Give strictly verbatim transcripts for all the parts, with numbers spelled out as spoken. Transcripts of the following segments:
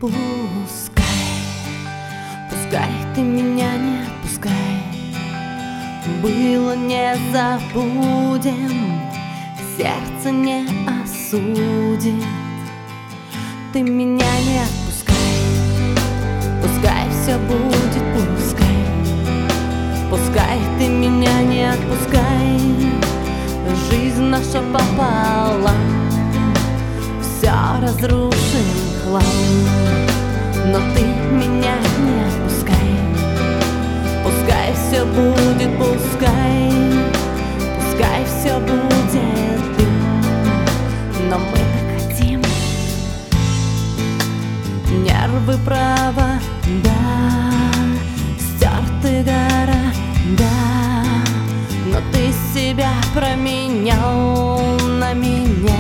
Пускай, пускай ты меня не отпускай. Было не забудем, сердце не осудит. Ты меня не отпускай, пускай все будет, пускай. Пускай ты меня не отпускай. Жизнь наша пополам, все разрушим хлам. Но ты меня не отпускай. Пускай все будет, пускай. Пускай все будет дым, но мы докатим. Нервы права, да, стерты города, но ты себя променял на меня.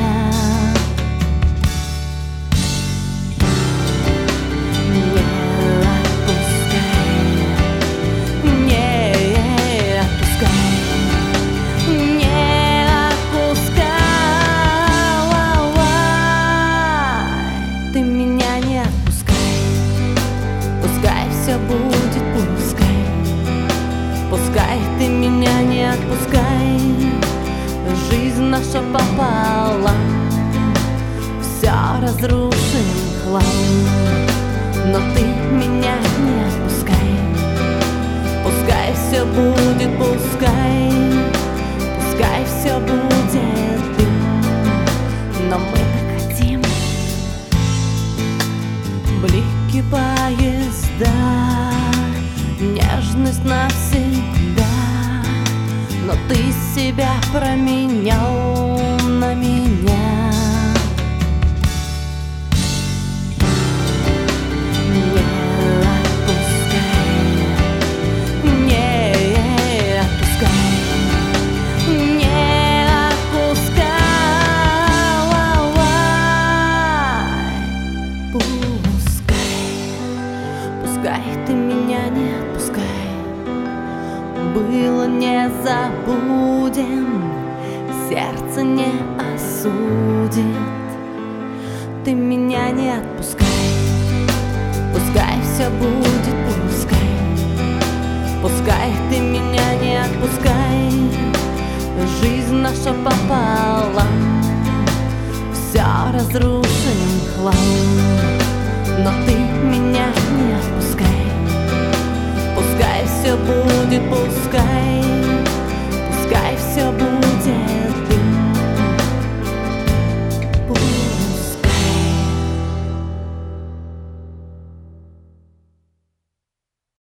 Все будет, пускай. Пускай ты меня не отпускай. Жизнь наша пополам, все разрушим хлам. Но ты меня не отпускай. Пускай все будет, пускай. Пускай все будет дым, но мы докатим. Блики поезда, нежность навсегда, но ты себя променял на меня. Пускай ты меня не отпускай. Было не забудем, сердце не осудит. Ты меня не отпускай. Пускай все будет, пускай. Пускай ты меня не отпускай. Жизнь наша пополам, все разрушим хлам. Но ты меня не отпускай. Пускай все будет, пускай.